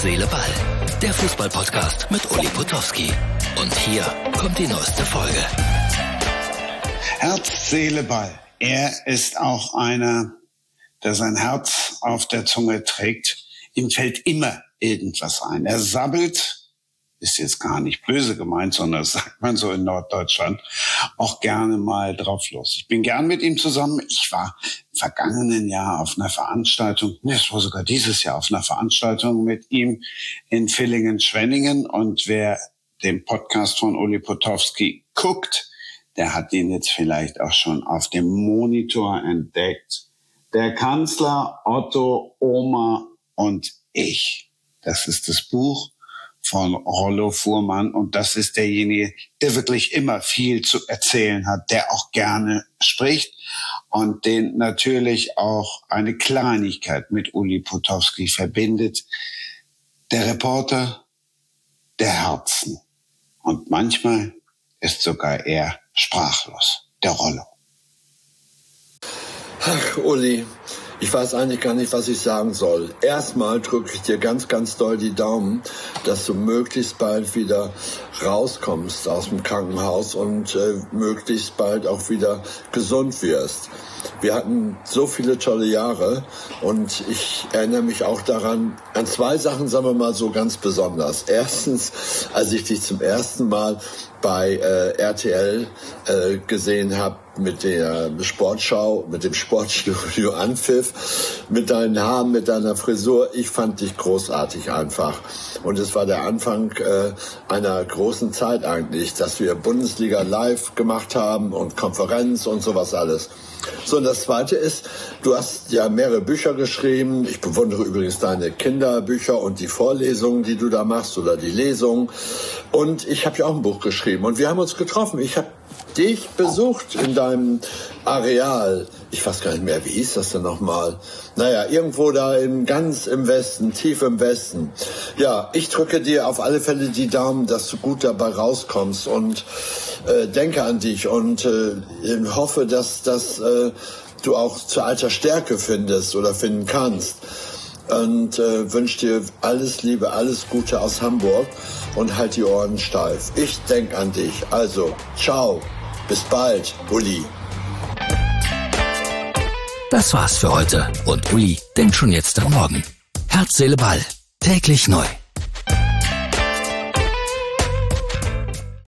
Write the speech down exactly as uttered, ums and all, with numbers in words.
Seele, Ball. Der Fußball-Podcast mit Uli Potowski. Und hier kommt die neueste Folge. Herz, Seele, Ball. Er ist auch einer, der sein Herz auf der Zunge trägt. Ihm fällt immer irgendwas ein. Er sabbelt, ist jetzt gar nicht böse gemeint, sondern das sagt man so in Norddeutschland, auch gerne mal drauf los. Ich bin gern mit ihm zusammen. Ich war im vergangenen Jahr auf einer Veranstaltung, ne, es war sogar dieses Jahr auf einer Veranstaltung mit ihm in Villingen-Schwenningen. Und wer den Podcast von Uli Potowski guckt, der hat ihn jetzt vielleicht auch schon auf dem Monitor entdeckt. Der Kanzler, Otto, Oma und ich. Das ist das Buch von Rollo Fuhrmann, und das ist derjenige, der wirklich immer viel zu erzählen hat, der auch gerne spricht und den natürlich auch eine Kleinigkeit mit Uli Potowski verbindet. Der Reporter der Herzen. Und manchmal ist sogar er sprachlos, der Rollo. Ach, Uli, ich weiß eigentlich gar nicht, was ich sagen soll. Erstmal drücke ich dir ganz, ganz doll die Daumen, dass du möglichst bald wieder rauskommst aus dem Krankenhaus und äh, möglichst bald auch wieder gesund wirst. Wir hatten so viele tolle Jahre und ich erinnere mich auch daran, an zwei Sachen, sagen wir mal so ganz besonders. Erstens, als ich dich zum ersten Mal bei äh, R T L äh, gesehen habe, mit der Sportschau, mit dem Sportstudio Anpfiff, mit deinen Haaren, mit deiner Frisur. Ich fand dich großartig einfach. Und es war der Anfang äh, einer großen Zeit eigentlich, dass wir Bundesliga live gemacht haben und Konferenz und sowas alles. So, und das Zweite ist, du hast ja mehrere Bücher geschrieben. Ich bewundere übrigens deine Kinderbücher und die Vorlesungen, die du da machst, oder die Lesungen. Und ich habe ja auch ein Buch geschrieben. Und wir haben uns getroffen. Ich habe dich besucht in deinem Areal. Ich weiß gar nicht mehr, wie hieß das denn nochmal? Naja, irgendwo da im, ganz im Westen, tief im Westen. Ja, ich drücke dir auf alle Fälle die Daumen, dass du gut dabei rauskommst und äh, denke an dich und äh, hoffe, dass, dass äh, du auch zu alter Stärke findest oder finden kannst. Und äh, wünsche dir alles Liebe, alles Gute aus Hamburg und halt die Ohren steif. Ich denk an dich. Also, ciao. Bis bald, Uli. Das war's für heute. Und Uli denkt schon jetzt am Morgen. Herz, Seele, Ball. Täglich neu.